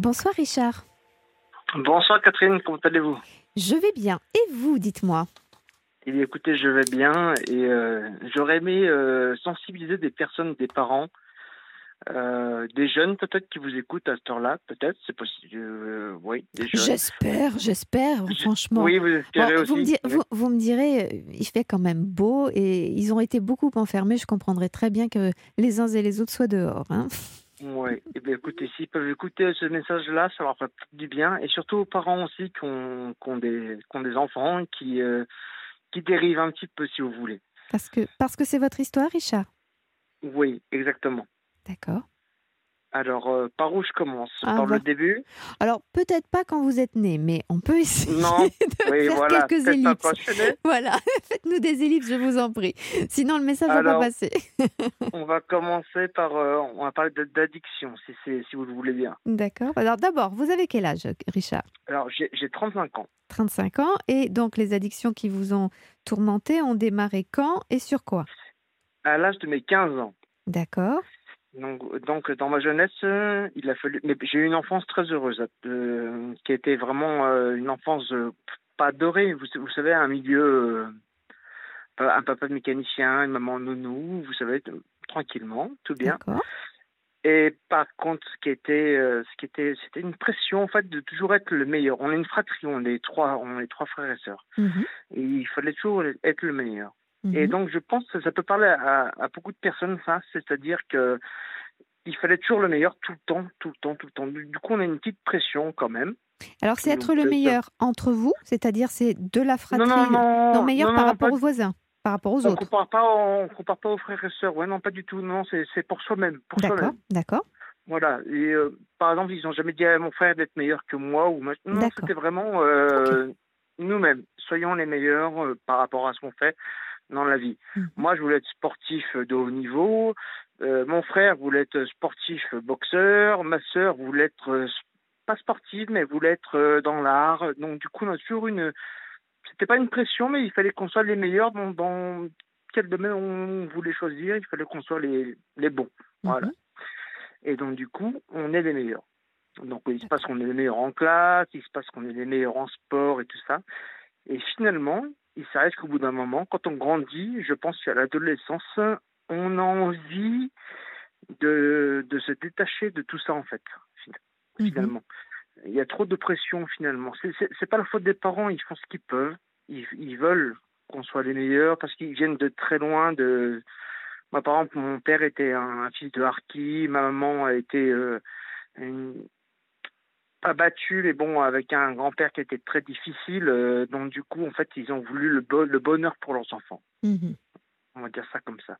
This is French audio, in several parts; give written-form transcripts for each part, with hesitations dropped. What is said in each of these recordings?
Bonsoir Richard. Bonsoir Catherine, comment allez-vous? Je vais bien. Et vous, dites-moi? Eh bien, écoutez, je vais bien et j'aurais aimé sensibiliser des personnes, des parents, des jeunes peut-être qui vous écoutent à cette heure-là, peut-être, c'est possible. Oui, des jeunes. J'espère, franchement. Oui, vous Bon, espérez aussi. Oui. vous me direz, il fait quand même beau et ils ont été beaucoup enfermés. Je comprendrais très bien que les uns et les autres soient dehors, hein. Oui. Eh bien, écoutez, s'ils peuvent écouter ce message-là, ça leur fait du bien et surtout aux parents aussi qui ont des enfants qui dérivent un petit peu, si vous voulez. Parce que c'est votre histoire, Richard. Oui, exactement. D'accord. Alors, par où je commence? Ah, Par le début? alors, peut-être pas quand vous êtes né, mais on peut essayer Non. de Oui, faire voilà, quelques peut-être pas ellipses. passionné. Voilà, faites-nous des ellipses, je vous en prie. Sinon, le message va pas Alors, passer. on va commencer par, on va parler d'addiction, si vous le voulez bien. D'accord. Alors d'abord, vous avez quel âge, Richard? Alors, j'ai 35 ans. 35 ans. Et donc, les addictions qui vous ont tourmenté ont démarré quand et sur quoi? À l'âge de mes 15 ans. D'accord. Donc dans ma jeunesse, il a fallu. Mais j'ai eu une enfance très heureuse, qui était vraiment une enfance pas dorée. Vous savez, un milieu, un papa mécanicien, une maman nounou, vous savez, tranquillement, tout bien. D'accord. Et par contre, c'était une pression en fait de toujours être le meilleur. On est une fratrie, on est trois frères et sœurs. Mhm. Et il fallait toujours être le meilleur. Et Mhm. donc, je pense que ça peut parler à beaucoup de personnes, ça. C'est-à-dire que il fallait toujours le meilleur tout le temps, tout le temps, tout le temps. Du coup, on a une petite pression quand même. Alors, c'est Donc, être le meilleur entre vous, c'est-à-dire c'est de la non, non, fratrie. Non, non, meilleur non, par non, rapport pas. aux voisins, par rapport aux autres. On compare pas aux frères et sœurs. Ouais, non, pas du tout. Non, c'est pour soi-même, pour D'accord, soi-même. d'accord, Voilà. Et par exemple, ils n'ont jamais dit à mon frère d'être meilleur que moi ou non, d'accord. c'était vraiment Ok. nous-mêmes. Soyons les meilleurs par rapport à ce qu'on fait dans la vie. Mhm. Moi, je voulais être sportif de haut niveau. Mon frère voulait être sportif boxeur. Ma sœur voulait être pas sportive, mais voulait être dans l'art. Donc, du coup, on a toujours c'était pas une pression, mais il fallait qu'on soit les meilleurs dans quel domaine on voulait choisir. Il fallait qu'on soit les bons. Voilà. Mhm. Et donc, du coup, on est les meilleurs. Donc, il se passe D'accord. qu'on est les meilleurs en classe, il se passe qu'on est les meilleurs en sport et tout ça. Et finalement, il s'arrête qu'au bout d'un moment, quand on grandit, je pense qu'à l'adolescence, on a envie de se détacher de tout ça, en fait, Mhm. finalement. Il y a trop de pression, finalement. C'est pas la faute des parents, ils font ce qu'ils peuvent. Ils veulent qu'on soit les meilleurs parce qu'ils viennent de très loin. Moi, par exemple, mon père était un fils de harki, ma maman a été une pas battu, mais bon, avec un grand-père qui était très difficile. Donc, du coup, en fait, ils ont voulu le bonheur pour leurs enfants. Mhm. On va dire ça comme ça.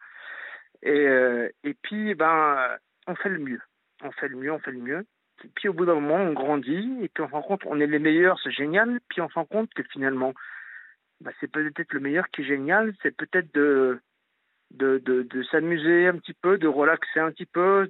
Et puis, on fait le mieux. On fait le mieux, on fait le mieux. Et puis, au bout d'un moment, on grandit et puis on se rend compte, on est les meilleurs, c'est génial. Puis, on se rend compte que finalement, c'est peut-être le meilleur qui est génial. C'est peut-être de s'amuser un petit peu, de relaxer un petit peu,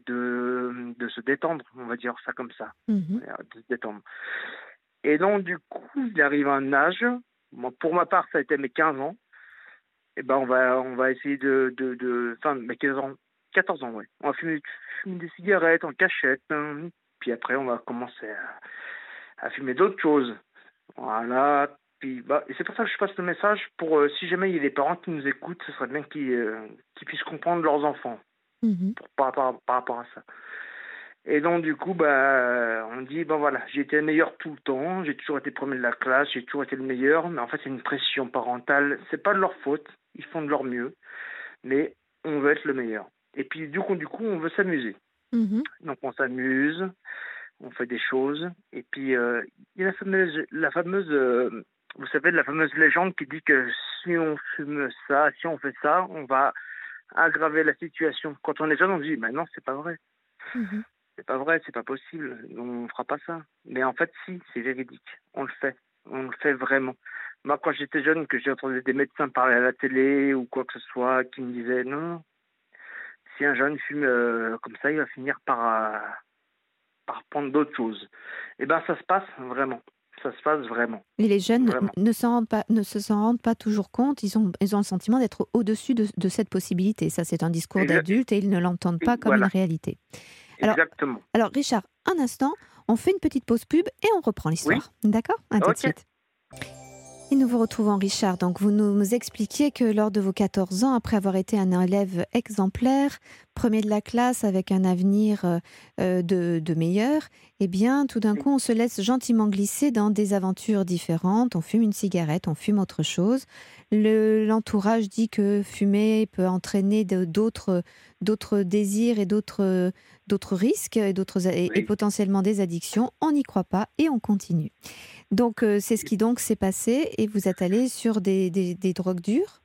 de se détendre, on va dire ça comme ça. Mhm. De se détendre. Et donc, du coup, il arrive un âge, moi, pour ma part, ça a été mes 15 ans, et on va essayer enfin, mes 15 ans, 14 ans, ouais. On va fumer des cigarettes en cachette, hein. Puis après, on va commencer à fumer d'autres choses. Voilà. Puis, et c'est pour ça que je passe le message pour, si jamais il y a des parents qui nous écoutent, ce serait bien qu'ils puissent comprendre leurs enfants Mhm. par rapport à ça. Et donc, du coup, on dit, voilà, j'ai été le meilleur tout le temps, j'ai toujours été premier de la classe, j'ai toujours été le meilleur, mais en fait, c'est une pression parentale, c'est pas de leur faute, ils font de leur mieux, mais on veut être le meilleur. Et puis, du coup, on veut s'amuser. Mhm. Donc, on s'amuse, on fait des choses, et puis, il y a la fameuse, vous savez, la fameuse légende qui dit que si on fume ça, si on fait ça, on va aggraver la situation. Quand on est jeune, on se dit, non, c'est pas vrai. Mhm. C'est pas vrai, c'est pas possible, on fera pas ça. Mais en fait, si, c'est véridique. On le fait vraiment. Moi, quand j'étais jeune, que j'ai entendu des médecins parler à la télé ou quoi que ce soit, qui me disaient non, si un jeune fume comme ça, il va finir par prendre d'autres choses. Eh ben, ça se passe vraiment. Ça se passe vraiment. Et les jeunes Vraiment. ne s'en rendent pas toujours compte. Ils ont le sentiment d'être au-dessus de cette possibilité. Ça, c'est un discours Exa- d'adulte et ils ne l'entendent pas comme une voilà, réalité. Alors, exactement. alors, Richard, un instant, On fait une petite pause pub et on reprend Oui, l'histoire. D'accord? À tout de ok. suite. Et nous vous retrouvons, Richard. Donc, vous nous expliquiez que lors de vos 14 ans, après avoir été un élève exemplaire, premier de la classe avec un avenir de meilleur, eh bien, tout d'un Oui, coup, on se laisse gentiment glisser dans des aventures différentes. On fume une cigarette, on fume autre chose. L'entourage dit que fumer peut entraîner d'autres désirs et d'autres risques et oui. potentiellement des addictions. On n'y croit pas et on continue. Donc, c'est ce qui donc s'est passé et vous êtes allé sur des drogues dures?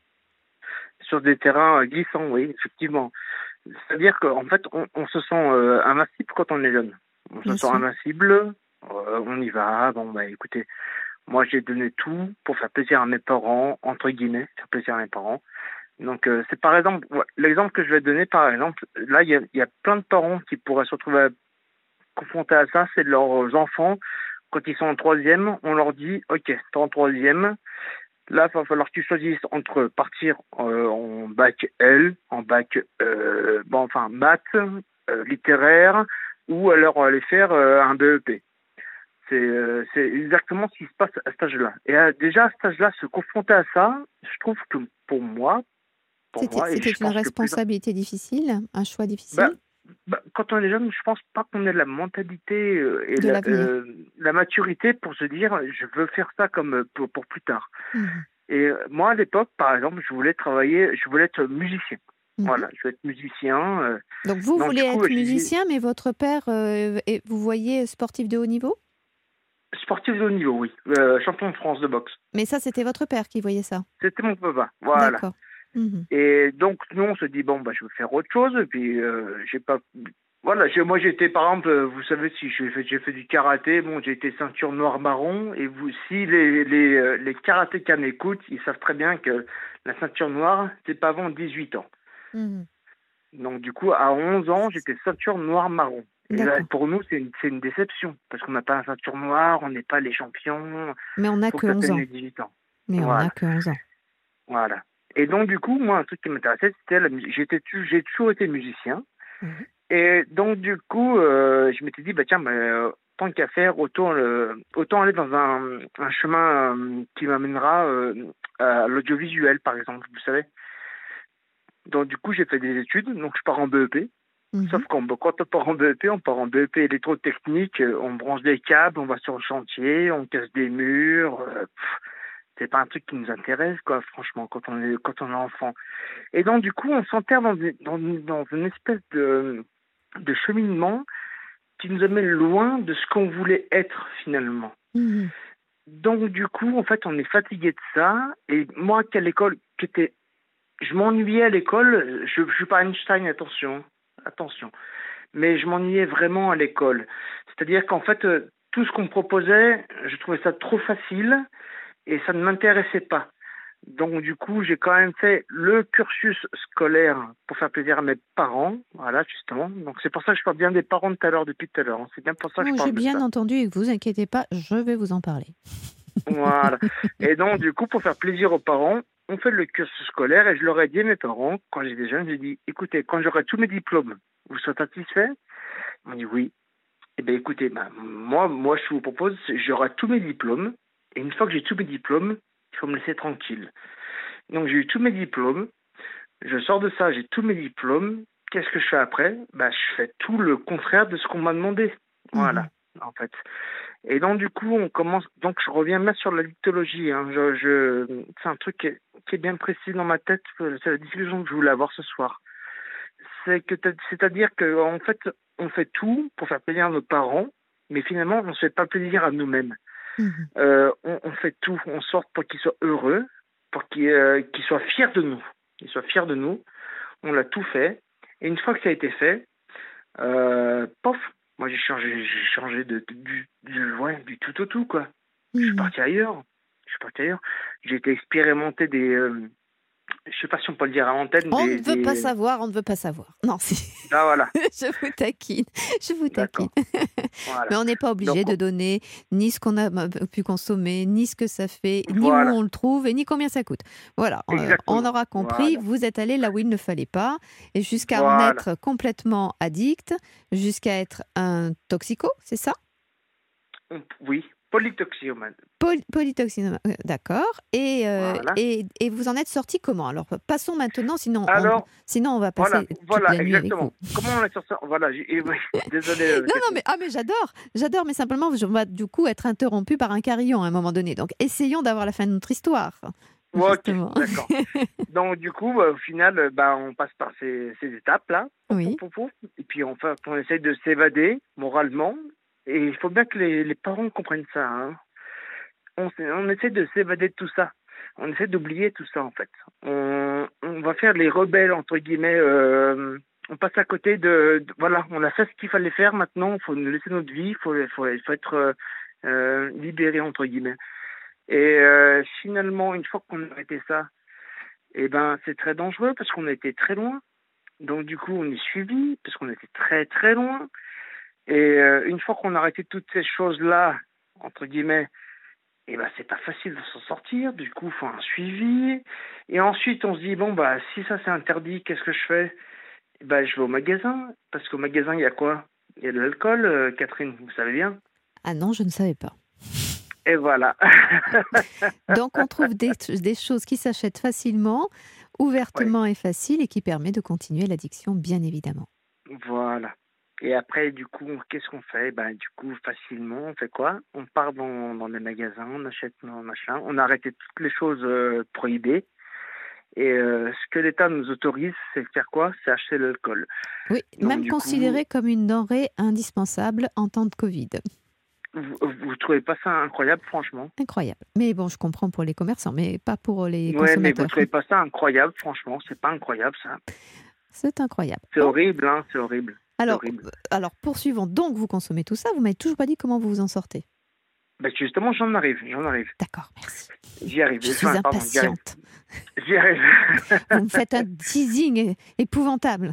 Sur des terrains glissants, oui, effectivement. C'est-à-dire qu'en fait, on se sent invincible quand on est jeune. On se Bien sent sûr. invincible, on y va. Bon, bah écoutez, moi j'ai donné tout pour faire plaisir à mes parents, entre guillemets, faire plaisir à mes parents. Donc c'est par exemple, l'exemple que je vais donner, par exemple, là il y a plein de parents qui pourraient se retrouver confrontés à ça, c'est leurs enfants. Quand ils sont en troisième, on leur dit, ok, t'es en troisième, là, il va falloir que tu choisisses entre partir en bac L, en bac, bon, enfin, maths, littéraire, ou alors aller faire un BEP. C'est exactement ce qui se passe à cet âge-là. Et déjà, à cet âge-là, se confronter à ça, je trouve que pour moi, et C'était je une pense que plus. responsabilité difficile, un choix Bah, difficile quand on est jeune, je pense pas qu'on ait la mentalité et de l'avenir. la maturité pour se dire je veux faire ça comme pour plus tard. Mhm. Et moi, à l'époque, par exemple, je voulais être musicien. Mhm. Voilà, je voulais être musicien. Donc, vous Donc, voulez du coup, être j'ai dit musicien, mais votre père, vous voyez sportif de haut niveau? sportif de haut niveau, oui. Champion de France de boxe. Mais ça, c'était votre père qui voyait ça. C'était mon papa. Voilà. D'accord. Mhm. Et donc, nous, on se dit, bon, bah, je vais faire autre chose. Et puis, j'ai pas. Voilà, moi, j'étais, par exemple, vous savez, si j'ai fait du karaté, bon, j'ai été ceinture noire-marron. Et vous, si les karatékas m'écoutent, ils savent très bien que la ceinture noire, c'est pas avant 18 ans. Mhm. Donc, du coup, à 11 ans, j'étais ceinture noire-marron. Et là, D'accord. pour nous, c'est une déception. Parce qu'on n'a pas la ceinture noire, on n'est pas les champions. Mais on n'a Faut que que tu 11 ans. atteignes les 18 ans. Mais on n'a Voilà. que 11 ans. Voilà. Et donc, du coup, moi, un truc qui m'intéressait, c'était la musique. J'ai toujours été musicien. Oui. Et donc, du coup, je m'étais dit, bah, tiens, bah, tant qu'à faire, autant aller dans un chemin qui m'amènera à l'audiovisuel, par exemple, vous savez. Donc, du coup, j'ai fait des études. Donc, je pars en BEP. Sauf Mhm. quand on part en BEP, on part en BEP électrotechnique, on branche des câbles, on va sur le chantier, on casse des murs. C'est pas un truc qui nous intéresse, quoi, franchement, quand on est enfant. Et donc, du coup, on s'enterre dans une espèce de cheminement qui nous amène loin de ce qu'on voulait être, finalement. Mhm. Donc, du coup, en fait, on est fatigué de ça. Et moi, quelle école je m'ennuyais à l'école. Je suis pas Einstein, attention. Attention. Mais je m'ennuyais vraiment à l'école. C'est-à-dire qu'en fait, tout ce qu'on me proposait, je trouvais ça trop facile et ça ne m'intéressait pas. Donc du coup, j'ai quand même fait le cursus scolaire pour faire plaisir à mes parents, voilà justement. Donc c'est pour ça que je parle bien des parents depuis tout à l'heure, hein. C'est bien pour ça que je Oh, j'ai parle de bien ça. entendu et vous inquiétez pas, je vais vous en parler. Voilà. Et donc du coup, pour faire plaisir aux parents, on fait le cursus scolaire et je leur ai dit à mes parents, quand j'étais jeune, j'ai dit, écoutez, quand j'aurai tous mes diplômes, vous serez satisfaits? Ils m'ont dit oui. Eh bien, écoutez, ben, moi, je vous propose, j'aurai tous mes diplômes. Et une fois que j'ai tous mes diplômes, il faut me laisser tranquille. Donc, j'ai eu tous mes diplômes. Je sors de ça, j'ai tous mes diplômes. Qu'est-ce que je fais après? Ben, je fais tout le contraire de ce qu'on m'a demandé. Voilà, Mhm. en fait. Et donc, du coup, on commence. Donc, je reviens même sur la dictologie, hein. C'est un truc qui est bien précis dans ma tête. C'est la discussion que je voulais avoir ce soir. C'est-à-dire qu'en fait, on fait tout pour faire plaisir à nos parents, mais finalement, on ne se fait pas plaisir à nous-mêmes. Mhm. On fait tout, on sort pour qu'ils soient heureux, pour qu'ils soient fiers de nous. Qu'ils soient fiers de nous. On l'a tout fait. Et une fois que ça a été fait, pof, moi j'ai changé ouais, du tout au tout, quoi. Je suis Mhm. parti ailleurs. Je suis parti ailleurs. J'ai été expérimenter je sais pas si on peut le dire à l'antenne, On ne veut pas savoir, on ne veut pas savoir. Non, ah voilà, je vous taquine, je vous taquine. d'accord, voilà. Mais on n'est pas Donc obligé de donner ni ce qu'on a pu consommer, ni ce que ça fait, ni où voilà, on le trouve, et ni combien ça coûte. Voilà, on exactement. aura compris, Voilà, vous êtes allé là où il ne fallait pas, et jusqu'à en voilà. être complètement addict, jusqu'à être un toxico, c'est ça? Oui, polytoxicomane. Polytoxine, d'accord. Voilà. Et vous en êtes sorti comment? Alors, passons maintenant, Alors, sinon on va voilà, passer toute voilà, la nuit avec vous. exactement. Comment on est sur ça? Voilà, oui, désolé, Non, non, Catherine. mais j'adore, mais simplement, on va du coup être interrompu par un carillon à un moment donné. Donc, essayons d'avoir la fin de notre histoire, Ouais, ok, justement. d'accord. Donc, du coup, au final, on passe par ces étapes-là. Pouf, pouf, Oui. pouf, pouf. Et puis, enfin, on essaye de s'évader moralement. Et il faut bien que les parents comprennent ça, hein. On essaie de s'évader de tout ça. On essaie d'oublier tout ça, en fait. On va faire les rebelles, entre guillemets. On passe à côté voilà, on a fait ce qu'il fallait faire. Maintenant, il faut nous laisser notre vie. Il faut être libéré, entre guillemets. Et finalement, une fois qu'on a arrêté ça, eh ben, c'est très dangereux parce qu'on a été très loin. Donc, du coup, on est suivi parce qu'on était très, très loin. Et une fois qu'on a arrêté toutes ces choses-là, entre guillemets, eh ben, c'est pas facile de s'en sortir. Du coup, il faut un suivi. Et ensuite, on se dit, bon, bah, si ça c'est interdit, qu'est-ce que je fais? Eh ben, je vais au magasin. Parce qu'au magasin, il y a quoi? Il y a de l'alcool, Catherine, vous savez bien. Ah non, je ne savais pas. Et voilà. Donc, on trouve des choses qui s'achètent facilement, Ouais, ouvertement et facile, et qui permet de continuer l'addiction, bien évidemment. voilà. Et après, du coup, qu'est-ce qu'on fait? Ben, du coup, facilement, on fait quoi? On part dans des magasins, on achète nos machins, on a arrêté toutes les choses prohibées. Et ce que l'État nous autorise, c'est faire quoi? C'est acheter de l'alcool. Oui, Donc, même du coup, considéré comme une denrée indispensable en temps de Covid. vous trouvez pas ça incroyable, franchement? Incroyable. Mais bon, je comprends pour les commerçants, mais pas pour les Ouais, mais vous consommateurs. trouvez pas ça incroyable, franchement? C'est pas incroyable, ça. C'est incroyable. C'est Bon, horrible, hein, c'est horrible. C'est alors, horrible. alors poursuivons. Donc, vous consommez tout ça, vous m'avez toujours pas dit comment vous vous en sortez. Ben, justement, j'en arrive, j'en arrive. D'accord, merci. J'y arrive. Je suis Enfin, pardon, j'y arrive. impatiente. J'y arrive. Vous me faites un teasing épouvantable.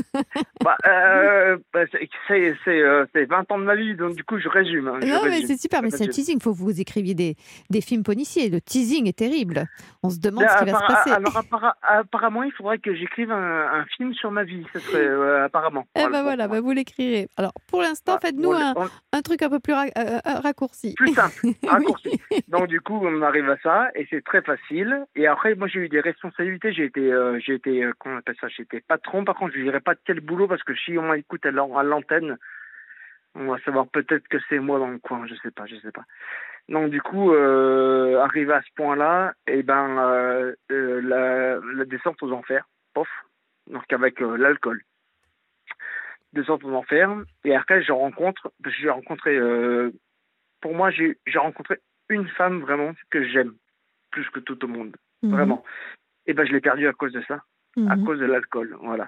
C'est 20 ans de ma vie, donc du coup, je résume, hein, je Non, mais résume. c'est super, Je mais c'est un résume. teasing. Il faut que vous écriviez des films policiers. Le teasing est terrible. On se Ben, demande ce qui va se passer. apparemment, il faudrait que j'écrive un film sur ma vie, ce serait apparemment. Eh Voilà, ben bon, voilà, ben voilà. vous l'écrirez. Alors, pour l'instant, Voilà. faites-nous un truc un peu plus raccourci. Plus simple, Oui. raccourci. Donc du coup, on arrive à ça et c'est très facile. Et après, moi, j'ai eu des responsabilités. J'ai été, comment on appelle ça? J'étais patron. Par contre, je dirais pas de quel boulot parce que si on m'écoute à l'antenne, on va savoir peut-être que c'est moi dans le coin. Je sais pas, je sais pas. Donc du coup, arrivé à ce point-là, et ben, la descente aux enfers, pof. Donc avec l'alcool, descente aux enfers. Et après, j'ai rencontré. Pour moi, j'ai rencontré une femme vraiment que j'aime plus que tout au monde, Mhm, vraiment. Et ben je l'ai perdue à cause de ça, à mhm. cause de l'alcool, voilà.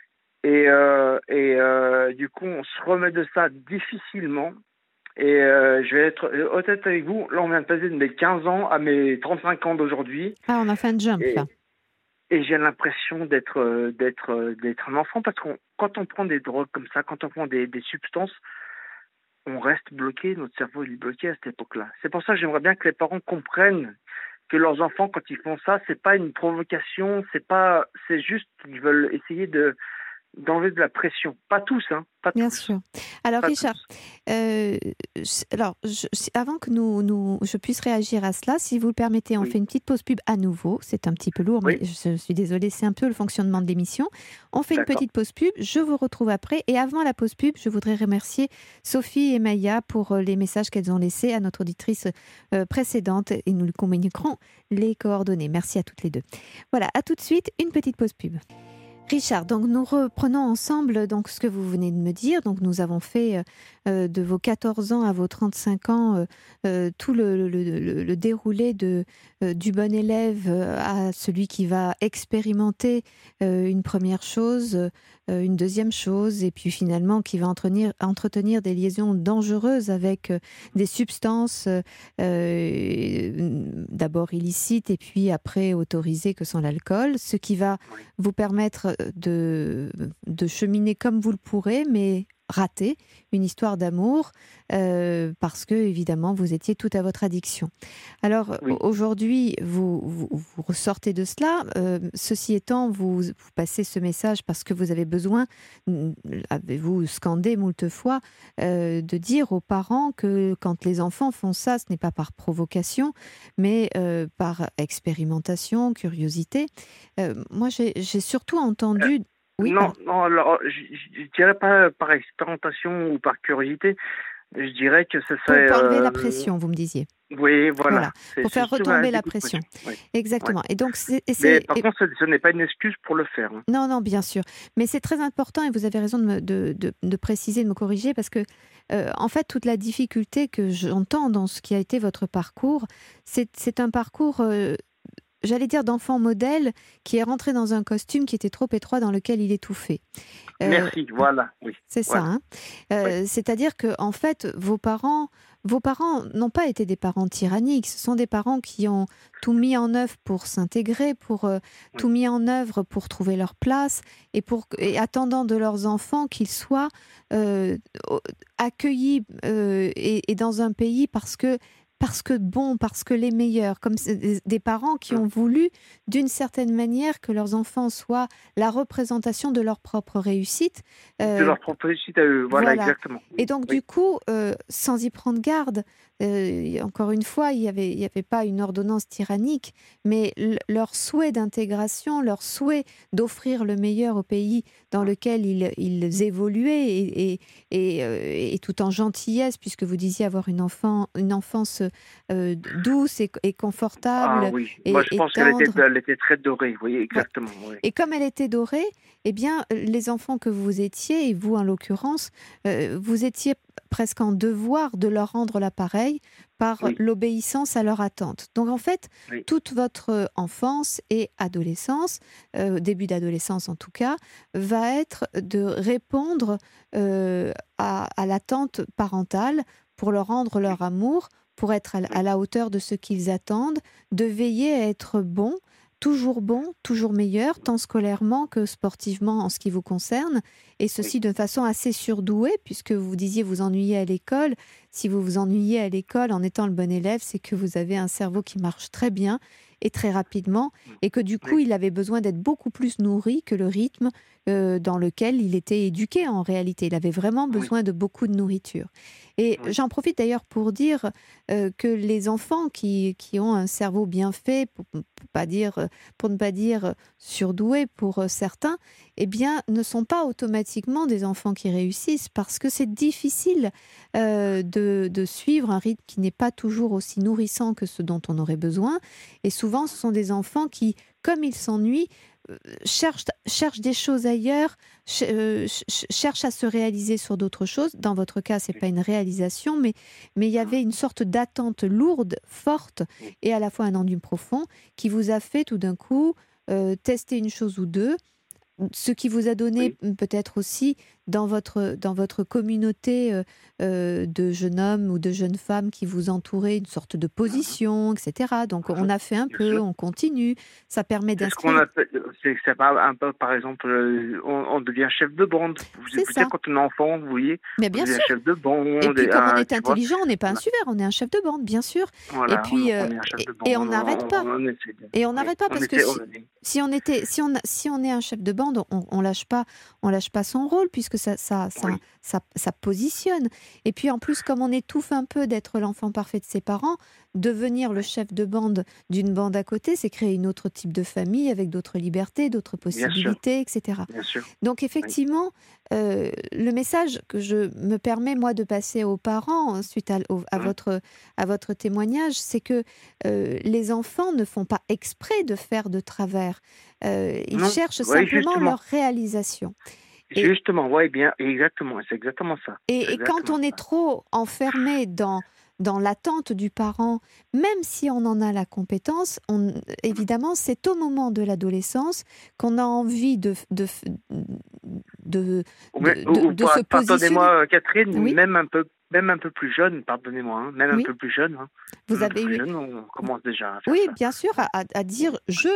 Du coup, on se remet de ça difficilement. Et je vais être honnête avec vous, là on vient de passer de mes 15 ans à mes 35 ans d'aujourd'hui. Ah, on a fait un jump Et, là. et j'ai l'impression d'être un enfant parce que quand on prend des drogues comme ça, quand on prend des substances, on reste bloqué, notre cerveau il est bloqué à cette époque-là. C'est pour ça que j'aimerais bien que les parents comprennent que leurs enfants, quand ils font ça, c'est pas une provocation, c'est juste qu'ils veulent essayer d'enlever de la pression. Pas tous, hein, pas Bien tous, sûr. Alors, pas Richard, tous. euh, avant que je puisse réagir à cela, si vous le permettez, on fait Oui, une petite pause pub à nouveau. C'est un petit peu lourd, mais oui, je suis désolée, c'est un peu le fonctionnement de l'émission. On fait une d'accord. petite pause pub, je vous retrouve après. Et avant la pause pub, je voudrais remercier Sophie et Maya pour les messages qu'elles ont laissés à notre auditrice précédente et nous lui communiquerons les coordonnées. Merci à toutes les deux. Voilà, à tout de suite, une petite pause pub. Richard, donc nous reprenons ensemble donc ce que vous venez de me dire. Donc nous avons fait de vos 14 ans à vos 35 ans tout le déroulé du bon élève à celui qui va expérimenter une première chose, une deuxième chose, et puis finalement qui va entretenir des liaisons dangereuses avec des substances d'abord illicites et puis après autorisées que sont l'alcool, ce qui va Oui, vous permettre de cheminer comme vous le pourrez, mais raté, une histoire d'amour, parce que évidemment vous étiez tout à votre addiction. Alors aujourd'hui, vous ressortez de cela. Ceci étant, vous passez ce message parce que vous avez besoin, avez-vous scandé moult fois, de dire aux parents que quand les enfants font ça, ce n'est pas par provocation, mais par expérimentation, curiosité. Moi, j'ai surtout entendu... Oui, non, alors je dirais pas par expérimentation ou par curiosité. Je dirais que ce serait... Pour enlever la pression, vous me disiez. Oui, voilà. Pour faire retomber la pression. Oui. Exactement. Ouais. Et donc, mais par contre, ce n'est pas une excuse pour le faire. Hein. Non, bien sûr. Mais c'est très important, et vous avez raison de préciser, de me corriger, parce que, en fait, toute la difficulté que j'entends dans ce qui a été votre parcours, c'est un parcours... j'allais dire d'enfant modèle qui est rentré dans un costume qui était trop étroit dans lequel il étouffait. Merci, voilà. Oui. C'est ça. Hein. C'est-à-dire que en fait, vos parents n'ont pas été des parents tyranniques. Ce sont des parents qui ont tout mis en œuvre pour s'intégrer, tout mis en œuvre pour trouver leur place et attendant de leurs enfants qu'ils soient accueillis et dans un pays parce que les meilleurs, comme des parents qui ont voulu, d'une certaine manière, que leurs enfants soient la représentation de leur propre réussite. De leur propre réussite à eux, voilà. Exactement. Et donc, du coup, sans y prendre garde, encore une fois, il y avait pas une ordonnance tyrannique, mais leur souhait d'intégration, leur souhait d'offrir le meilleur au pays dans lequel ils évoluaient, et tout en gentillesse, puisque vous disiez avoir une enfance douce et confortable. Ah oui, moi je pense qu'elle était très dorée, oui, exactement. Oui. Et comme elle était dorée, eh bien, les enfants que vous étiez, et vous en l'occurrence, vous étiez presque en devoir de leur rendre l'appareil par l'obéissance à leur attente. Donc en fait, toute votre enfance et adolescence, début d'adolescence en tout cas, va être de répondre à l'attente parentale pour leur rendre leur amour, pour être à la hauteur de ce qu'ils attendent, de veiller à être bon, toujours meilleur, tant scolairement que sportivement en ce qui vous concerne, et ceci de façon assez surdouée, puisque vous disiez vous ennuyez à l'école. Si vous vous ennuyez à l'école en étant le bon élève, c'est que vous avez un cerveau qui marche très bien et très rapidement, et que du coup, il avait besoin d'être beaucoup plus nourri que le rythme dans lequel il était éduqué en réalité. Il avait vraiment besoin de beaucoup de nourriture. Et j'en profite d'ailleurs pour dire que les enfants qui ont un cerveau bien fait, pour ne pas dire surdoué pour certains, eh bien, ne sont pas automatiquement des enfants qui réussissent, parce que c'est difficile de suivre un rythme qui n'est pas toujours aussi nourrissant que ce dont on aurait besoin. Et souvent, ce sont des enfants qui, comme ils s'ennuient, cherchent des choses ailleurs, cherchent à se réaliser sur d'autres choses. Dans votre cas, c'est pas une réalisation, mais il y avait une sorte d'attente lourde, forte, et à la fois un ennui profond, qui vous a fait tout d'un coup tester une chose ou deux, ce qui vous a donné peut-être aussi dans votre communauté de jeunes hommes ou de jeunes femmes qui vous entouraient, une sorte de position, etc. Donc on a fait un peu, on continue, ça permet d'inscrire... C'est pas un peu, par exemple, on devient chef de bande. Vous savez, quand on est enfant, vous voyez, mais bien sûr. Chef de bande. Et puis comme on est intelligent, on n'est pas un suiveur, on est un chef de bande, bien sûr. Voilà, et puis on n'arrête pas. Et on n'arrête pas, parce que si on est un chef de bande, on lâche pas son rôle, puisque ça positionne. Et puis en plus, comme on étouffe un peu d'être l'enfant parfait de ses parents, devenir le chef de bande d'une bande à côté, c'est créer une autre type de famille avec d'autres libertés, d'autres possibilités, etc. Donc effectivement, le message que je me permets moi de passer aux parents suite à votre témoignage, c'est que les enfants ne font pas exprès de faire de travers. Ils cherchent simplement leur réalisation. Justement, oui, bien, exactement, c'est exactement ça. Et quand on est trop enfermé dans l'attente du parent, même si on en a la compétence, évidemment, c'est au moment de l'adolescence qu'on a envie de se positionner. Pardonnez-moi, Catherine, même un peu même un peu plus jeune, pardonnez-moi, hein, même un Oui. peu plus jeune, hein, Vous même un peu avez plus eu... jeune, on commence déjà à faire Oui, ça. bien sûr, à dire je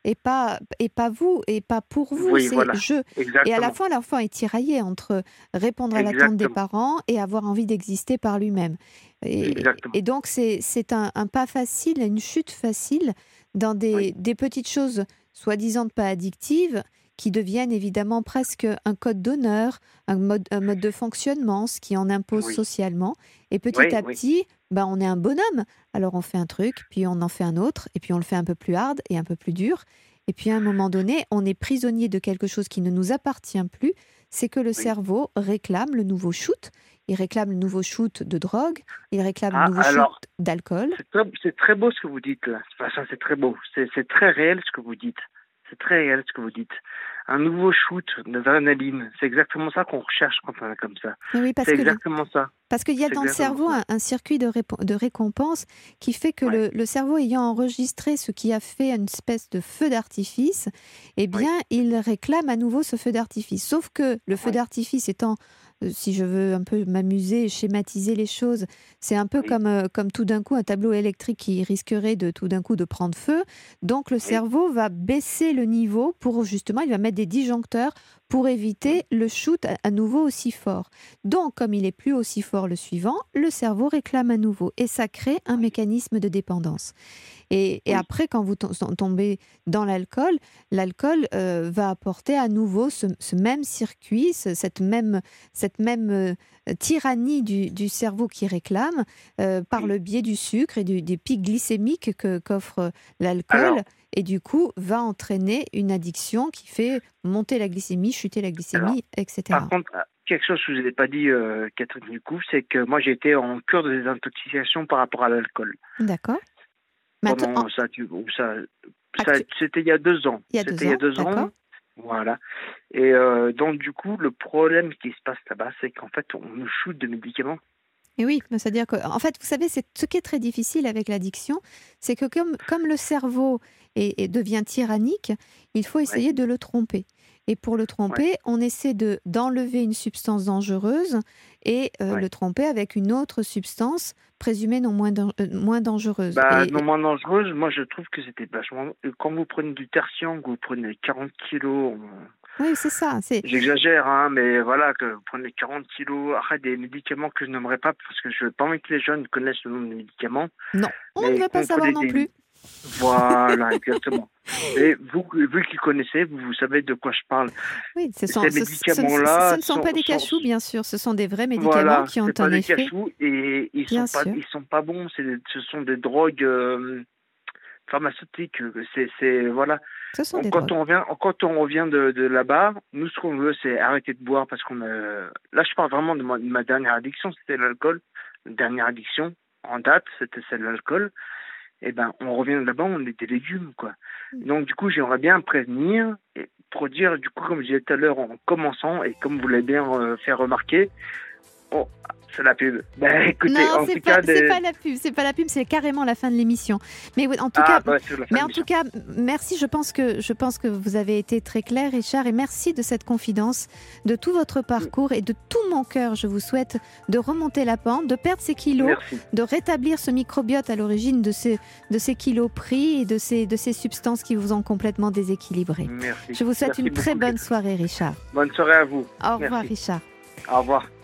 et pas vous et pas pour vous, Oui, c'est voilà, je. Et à la exactement, fois, l'enfant est tiraillé entre répondre à l'attente des exactement, parents et avoir envie d'exister par lui-même. exactement. Et donc, c'est un pas facile, une chute facile dans Oui, des petites choses soi-disant pas addictives qui deviennent évidemment presque un code d'honneur, un mode de fonctionnement, ce qui en impose oui, socialement. Et petit oui, à oui, petit, ben, on est un bonhomme. Alors on fait un truc, puis on en fait un autre, et puis on le fait un peu plus hard et un peu plus dur. Et puis à un moment donné, on est prisonnier de quelque chose qui ne nous appartient plus. C'est que le oui. cerveau réclame le nouveau shoot. Il réclame le nouveau shoot de drogue, il réclame le Ah, nouveau shoot alors, d'alcool. c'est très beau ce que vous dites là. Enfin, ça, c'est très beau. C'est très réel ce que vous dites. C'est très réel ce que vous dites. Un nouveau shoot d'adrénaline. C'est exactement ça qu'on recherche quand on est comme ça. Et oui, C'est exactement ça. parce qu'il y a C'est dans le exactement cerveau ça. un circuit de récompense qui fait que Ouais, le cerveau ayant enregistré ce qui a fait une espèce de feu d'artifice, eh oui, bien, il réclame à nouveau ce feu d'artifice. Sauf que le feu oui, d'artifice étant, si je veux un peu m'amuser et schématiser les choses, c'est un peu oui, comme tout d'un coup un tableau électrique qui risquerait de tout d'un coup de prendre feu. Donc le oui, cerveau va baisser le niveau pour justement, il va mettre des disjoncteurs pour éviter oui, le shoot à nouveau aussi fort. Donc, comme il est plus aussi fort le suivant, le cerveau réclame à nouveau et ça crée un oui, mécanisme de dépendance. Et oui, après, quand vous tombez dans l'alcool, l'alcool va apporter à nouveau ce même circuit, cette même tyrannie du cerveau qui réclame par oui. le biais du sucre et des pics glycémiques qu'offre l'alcool. Alors, Et du coup, va entraîner une addiction qui fait monter la glycémie, chuter la alors, glycémie, par etc. contre, quelque chose que je vous ai pas dit, Catherine Ducouf, c'est que moi j'ai été en cure de désintoxication par rapport à l'alcool. D'accord. Maintenant, Pendant ça, actu- c'était il y a 2 ans. il y a C'était deux il y a ans, deux d'accord. ans, voilà. Et donc du coup, le problème qui se passe là-bas, c'est qu'en fait, on nous shoot de médicaments. Et oui, mais c'est-à-dire que, en fait, vous savez, c'est ce qui est très difficile avec l'addiction, c'est que comme le cerveau devient tyrannique, il faut Oui, essayer de le tromper. Et pour le ouais, tromper, on essaie d'enlever une substance dangereuse et ouais. le tromper avec une autre substance présumée non moins dangereuse. Bah, non moins dangereuse, moi je trouve que c'était vachement. Quand vous prenez du tertian, que vous prenez 40 kilos, Oui, c'est ça. j'exagère, hein, mais voilà, que vous prenez 40 kilos, après des médicaments que je nommerai pas parce que je veux pas envie que les jeunes connaissent le nom des médicaments, Non, on ne mais veut pas quand vous savoir prenez non des. plus. Voilà, exactement. Et vous, vu qu'ils connaissez, vous savez de quoi je parle. Oui, Ces ce médicaments-là ne sont pas des cachous, bien sûr. Ce sont des vrais médicaments voilà, qui ont c'est pas un des effet, cachous et bien sûr. ils sont pas bons. Ce sont des drogues pharmaceutiques. Voilà. Ce sont des drogues. Quand on revient de là-bas, nous ce qu'on veut, c'est arrêter de boire parce là, je parle vraiment de ma dernière addiction, c'était l'alcool. La dernière addiction en date, c'était celle de l'alcool. Eh ben, on revient de là-bas, on est des légumes, quoi. Donc, du coup, j'aimerais bien prévenir et produire, du coup, comme je disais tout à l'heure, en commençant, et comme vous l'avez bien fait remarquer, oh, c'est la pub. Ben, écoutez, Non, en tout cas, c'est pas la pub, c'est pas la pub, c'est carrément la fin de l'émission. Mais oui, ah, bah, c'est la fin de l'émission. merci. Je pense que vous avez été très clair, Richard, et merci de cette confidence, de tout votre parcours et de tout mon cœur. Je vous souhaite de remonter la pente, de perdre ces kilos, Merci. de rétablir ce microbiote à l'origine de ces kilos pris et de ces substances qui vous ont complètement déséquilibré. Merci. Je vous souhaite Merci une très beaucoup, bonne Catherine. soirée, Richard. Bonne soirée à vous. Au revoir, Merci. Richard. Au revoir.